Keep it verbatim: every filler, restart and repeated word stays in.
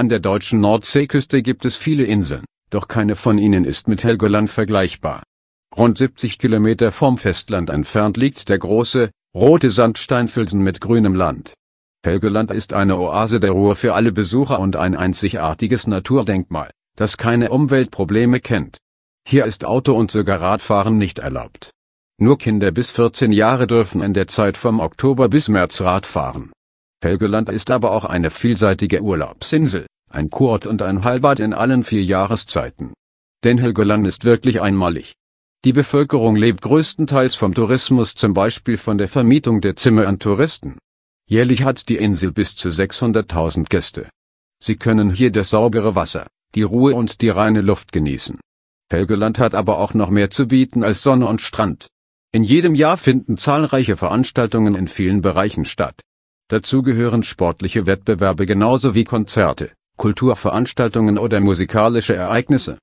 An der deutschen Nordseeküste gibt es viele Inseln, doch keine von ihnen ist mit Helgoland vergleichbar. Rund siebzig Kilometer vom Festland entfernt liegt der große, rote Sandsteinfelsen mit grünem Land. Helgoland ist eine Oase der Ruhe für alle Besucher und ein einzigartiges Naturdenkmal, das keine Umweltprobleme kennt. Hier ist Auto- und sogar Radfahren nicht erlaubt. Nur Kinder bis vierzehn Jahre dürfen in der Zeit vom Oktober bis März Rad fahren. Helgoland ist aber auch eine vielseitige Urlaubsinsel, ein Kurort und ein Heilbad in allen vier Jahreszeiten. Denn Helgoland ist wirklich einmalig. Die Bevölkerung lebt größtenteils vom Tourismus, zum Beispiel von der Vermietung der Zimmer an Touristen. Jährlich hat die Insel bis zu sechshunderttausend Gäste. Sie können hier das saubere Wasser, die Ruhe und die reine Luft genießen. Helgoland hat aber auch noch mehr zu bieten als Sonne und Strand. In jedem Jahr finden zahlreiche Veranstaltungen in vielen Bereichen statt. Dazu gehören sportliche Wettbewerbe genauso wie Konzerte, Kulturveranstaltungen oder musikalische Ereignisse.